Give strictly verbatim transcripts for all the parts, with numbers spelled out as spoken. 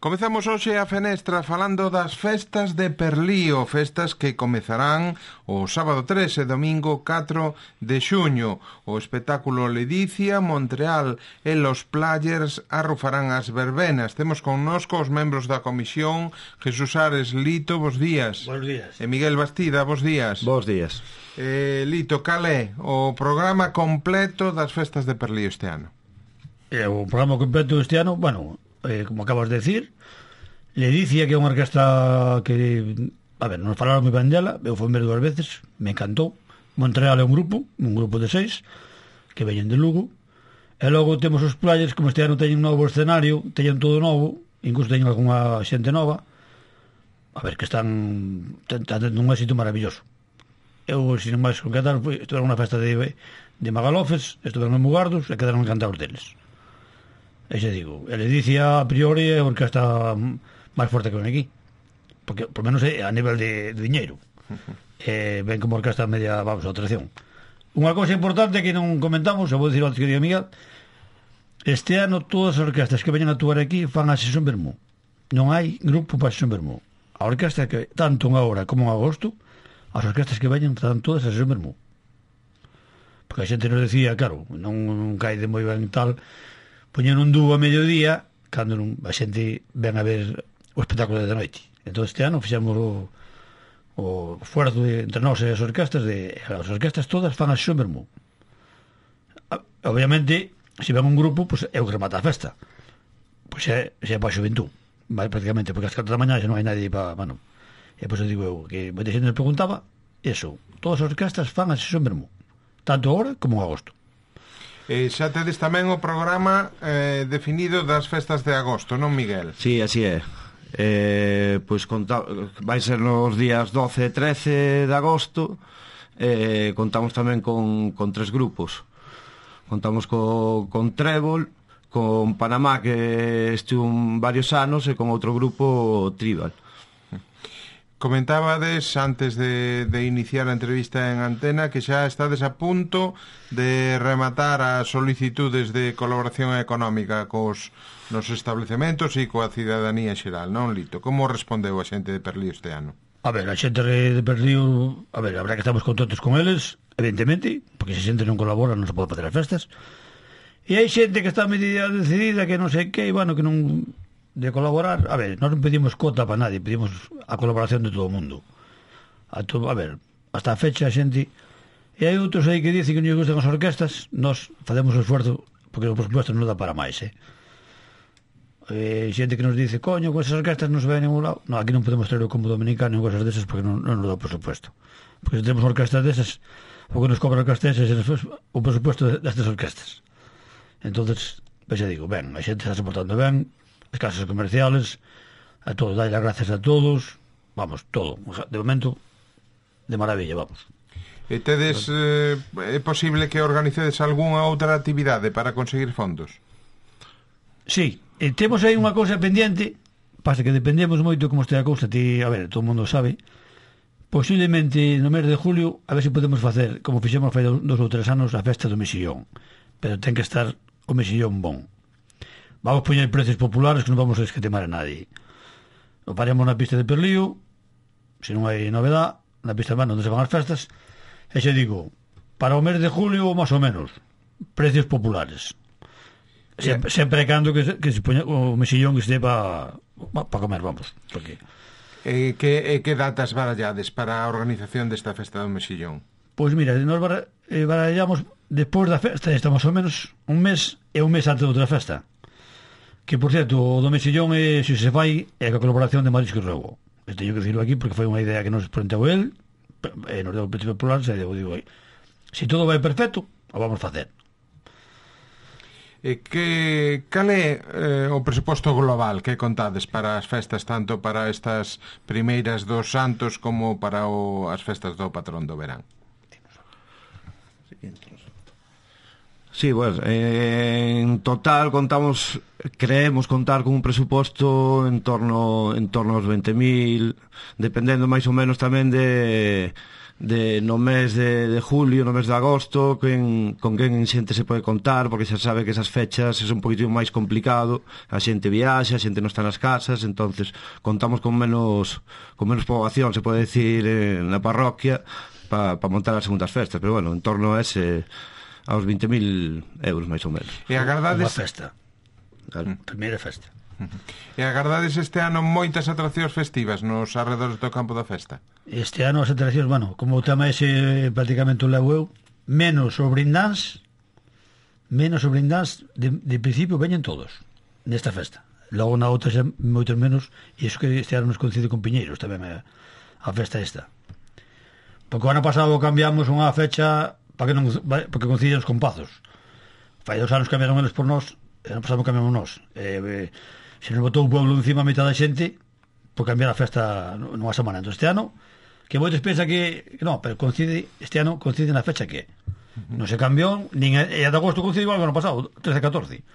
Comezamos hoxe a fenestra falando das festas de Perlío, festas que comezarán o sábado tres e domingo catro de xuño. O espectáculo Ledicia, Montreal e Los Players arrufarán as verbenas. Temos connosco os membros da comisión, Jesús Ares, Lito, bos días. Bos días. E Miguel Bastida, bos días. Bos días. Eh, Lito, cal é o programa completo das festas de Perlío este ano? Eh, o programa completo este ano, bueno, eh, como acabas de decir, Ledicia, que é unha orquestra que, a ver, nos falaron moi ben dela, eu fui ver dúas veces, me encantou. Montreal é un grupo, un grupo de seis, que veñen de Lugo, e logo temos os Players, como este ano teñen un novo escenario, teñen todo novo, incluso teñen algunha xente nova, a ver, que están tendo un éxito maravilloso. Eu, sin máis concretar, estuve nunha festa de, de Magalofes, estuve en Mugardos, e quedaron encantados deles. E xe digo, a Ledicia, a priori, é a orquestra máis forte que ven aquí, porque por menos é a nivel de, de diñeiro. Eh, ven como orquestra media, vamos, a atracción. Unha cousa importante que non comentamos, eu vou dicir antes que diga Miguel, este ano todas as orquestas que veñen a actuar aquí fan a sesión vermú. Non hai grupo para a sesión vermú. A orquestra que, tanto en agora como en agosto, as orquestas que veñen están todas a sesión vermú. Porque a xente nos decía, claro, non, non cae de moi ben tal, poñen un dúo a mediodía, cando non, a xente ven a ver o espectáculo de noite. Entón este ano fixemos o, o esforzo de, entre nós e as orquestas, de, as orquestas todas fan a sesión vermú. Obviamente, se ven un grupo, pues, é o que remata a festa. Pois é, é para a xuventú, vale, prácticamente, porque as catro da mañá xa non hai nadie para, bueno, e pois eu digo eu, que moita xente nos preguntaba, eso, todas as orquestas fan a sesión vermú, tanto agora como en agosto. E xa tedes tamén o programa eh, definido das festas de agosto, non, Miguel? Sí, así é. Eh, pois conta, vai ser nos días doce e trece de agosto. Eh, contamos tamén con, con tres grupos. Contamos co, con Trébol, con Panamá, que estuvo varios anos, e con outro grupo, Tribal. Comentábades antes de, de iniciar a entrevista en antena que xa estades a punto de rematar as solicitudes de colaboración económica cos nos establecementos e coa cidadanía xeral, non, Lito? Como respondeu a xente de Perlío este ano? A ver, a xente de Perlío, a ver, a verdad que estamos contentos con eles, evidentemente, porque se xente non colabora non se pode facer as festas. E hai xente que está medida decidida que non sei que, bueno, que non de colaborar. A ver, nós non pedimos cota para nadie, pedimos a colaboración de todo o mundo. A, todo, a ver, hasta a fecha a xente, e hai outros aí que dicen que non lle gustan as orquestas, nós facemos o esforzo, porque o presupuesto non dá para máis, eh? E xente que nos dice, coño, con esas orquestas non se vai a ningún lado. Non, aquí non podemos traer o combo dominicano en cosas desas porque non, non nos dá o presupuesto. Porque se temos orquestas desas, o que nos cobra orquestas é o presupuesto destas orquestas. Entonces, pues xa digo, ben, a xente está soportando ben, as casas comerciales, a todos, dai las gracias a todos, vamos, todo, de momento, de maravilla, vamos. E tedes, eh, é posible que organicedes algunha outra actividade para conseguir fondos? Sí, e temos aí unha cousa pendiente, pasa que dependemos moito como este a cousa, ti, a ver, todo o mundo sabe, posiblemente no mes de julio, a ver se podemos facer, como fixemos fai dos ou tres anos, a festa do Mexillón, pero ten que estar o Mexillón bon. Vamos poñer precios populares que non vamos a esquetemar a nadie. O paremos na pista de Perlío, se non hai novedad, na pista de mano onde se van as festas, e xe digo, para o mes de julio, máis ou menos, precios populares. Sempre, sempre cando que se, que se poña o Mexillón que este para pa comer, vamos. Porque... E que, e que datas barallades para a organización desta festa do Mexillón? Pois mira, nos barallamos despois da festa, está máis ou menos un mes e un mes antes de outra festa. Que, por certo, o do Mexillón é, se se fai, é a colaboración de Marisco e Rego. Teño que dicirlo aquí porque foi unha idea que nos planteou el, e nos deu o principio popular, e digo, digo, se todo vai perfecto, o vamos facer. E que, cal é eh, o presuposto global que contades para as festas, tanto para estas primeiras dos santos como para o, as festas do patrón do verán? Sí, bueno, eh, en total contamos, creemos contar con un presuposto en torno en torno aos veinte mil, dependendo máis ou menos tamén de de no mes de, de julio, no mes de agosto, quen, con quen xente se pode contar, porque xa sabe que esas fechas é un poquito máis complicado, a xente viaxa, a xente non está nas casas, entonces contamos con menos con menos poboación, se pode decir, eh, na parroquia para pa montar as segundas festas, pero bueno, en torno a ese aos vinte mil euros máis ou menos. E agardades... Unha festa, Claro. primeira festa. E agardades este ano moitas atraccións festivas nos arredores do campo da festa? Este ano as atraccións, bueno, como o tema ese prácticamente o levo eu, menos o brindans, menos o brindans, de, de principio veñen todos nesta festa. Logo na outra xa moitos menos, e iso que este ano nos coincide con Piñeiros tamén a, a festa esta. Porque o ano pasado cambiamos unha fecha para que non, porque coinciden os compazos. Fai dos anos cambiaron eles por nós, e ano pasado cambiamos nós. E, e, se nos botou o pueblo encima a mitad da xente por cambiar a festa nunha semana. Entón este ano, que moitos pensa que, que non, pero coincide, este ano coincide na fecha que non se cambiou, nin e de agosto coincide igual que o ano pasado, trece catorce.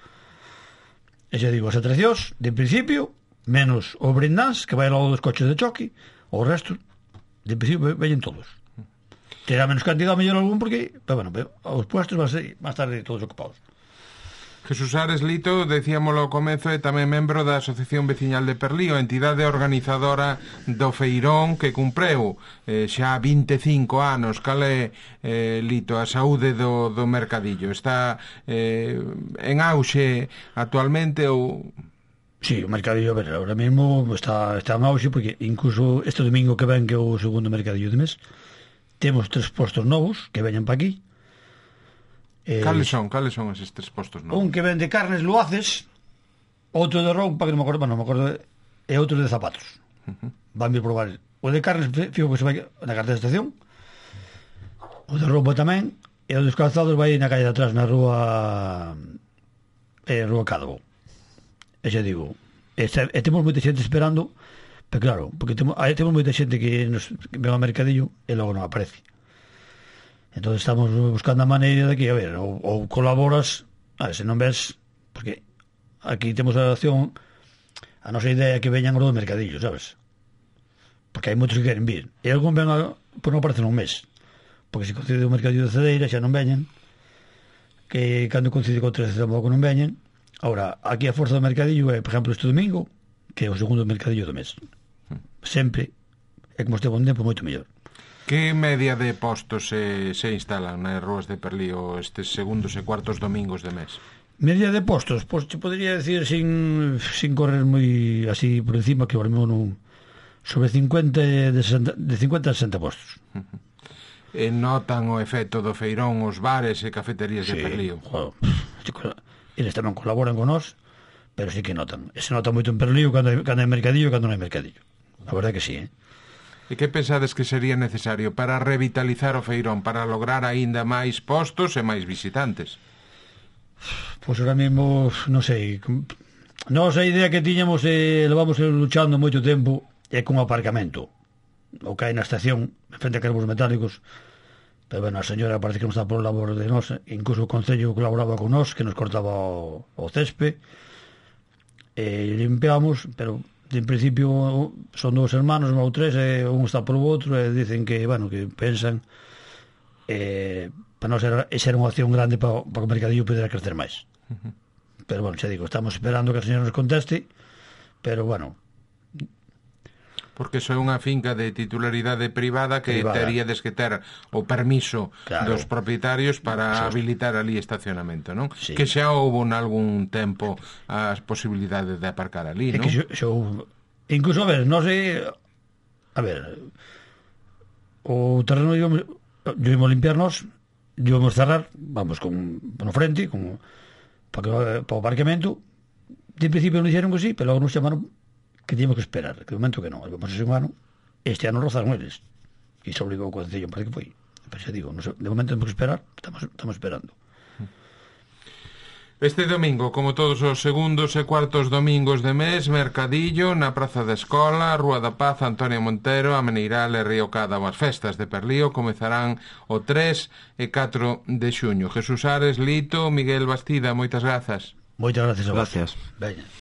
E xa digo, as atraccións, de principio, menos o brindans, que vai ao lado dos coches de choque, o resto, de principio, veñen todos. Terá menos cantidad, mellor algún, porque, pero bueno, pero os puestos van a ser máis tarde todos ocupados. Jesús Ares Lito, decíamolo ao comezo, é tamén membro da Asociación Veciñal de Perlío, entidade organizadora do Feirón que cumpreu eh, xa vinte e cinco anos. Cal é, eh, Lito, a saúde do, do mercadillo? Está eh, en auxe actualmente ou... Sí, o mercadillo, a ver, ahora mesmo está, está en auxe, porque incluso este domingo que ven, que é o segundo mercadillo de mes, temos tres postos novos que veñen pa aquí. Eh, cales son? Cales son eses tres postos novos? Un que vende carnes luaces, outro de roupa, que non me acordo, bueno, non me acordo, e outro de zapatos. Uh-huh. Van vir probar. O de carnes, fijo que se vai na carta de estación, o de roupa tamén, e o dos calzados vai na calle de atrás, na rúa eh, rúa Cádabo. E xa digo, e, e temos moita xente esperando, pero claro, porque temos, aí temos moita xente que nos que ven ao mercadillo e logo non aparece. Entón estamos buscando a maneira de que, a ver, ou, ou colaboras, a ver, se non ves, porque aquí temos a acción, a nosa idea é que veñan os do mercadillo, sabes? Porque hai moitos que queren vir. E algún ven, a, pois non aparecen un mes. Porque se coincide o mercadillo de Cedeira xa non veñen, que cando coincide con trece tampouco non veñen. Ahora, aquí a forza do mercadillo é, por exemplo, este domingo, que é o segundo mercadillo do mes. Sempre, é como este bon tempo, moito mellor. Que media de postos se, se instalan nas ruas de Perlío estes segundos e cuartos domingos de mes? Media de postos? Pois te podría decir sin, sin correr moi así por encima, que ahora mesmo non, sobre cincuenta de, sesenta, de cincuenta a sesenta postos. Uh-huh. E notan o efecto do feirón os bares e cafeterías sí, de Perlío? Joder, eles tamén colaboran con nós, pero sí que notan. E se nota moito en Perlío cando hai, cando hai mercadillo e cando non hai mercadillo. A verdade que sí, eh? E que pensades que sería necesario para revitalizar o feirón, para lograr aínda máis postos e máis visitantes? Pois ahora mesmo, non sei, nós a idea que tiñamos e eh, levamos luchando moito tempo é con o aparcamento, o que hai na estación, frente a carbos metálicos, pero bueno, a señora parece que non está por labor de nós, incluso o Concello colaboraba con nós, que nos cortaba o, o césped, e limpiamos, pero en principio son dous hermanos ou tres, e un está polo outro, e dicen que, bueno, que pensan eh, para nós era, esa era unha opción grande para, para que o mercadillo pudera crecer máis. Uh-huh. Pero bueno, xa digo, estamos esperando que a señora nos conteste, pero bueno, porque iso é unha finca de titularidade privada que privada. teríades que ter o permiso claro. dos propietarios para Eso. habilitar ali estacionamento, non? Sí. Que xa houve en algún tempo as posibilidades de aparcar ali, non? É que xo, xo, incluso, a ver, non sei, a ver, o terreno íbamos, íbamos limpiarnos, íbamos cerrar, vamos con no frente, con para, que, para o aparcamento. De principio non dixeron que sí, pero logo nos chamaron que teníamos que esperar, que de momento que non, vamos a ser un ano, este ano rozaron eles, e se obligou o Concello, parece que foi, pero xa digo, no sé, de momento temos que esperar, estamos, estamos esperando. Este domingo, como todos os segundos e cuartos domingos de mes, mercadillo na Praza da Escola, Rúa da Paz, Antonio Montero, a Meneiral e Río Cádabo. As festas de Perlío comezarán o tres e catro de xuño. Jesús Ares, Lito, Miguel Bastida, moitas grazas. Moitas gracias a vos. Gracias. Veña.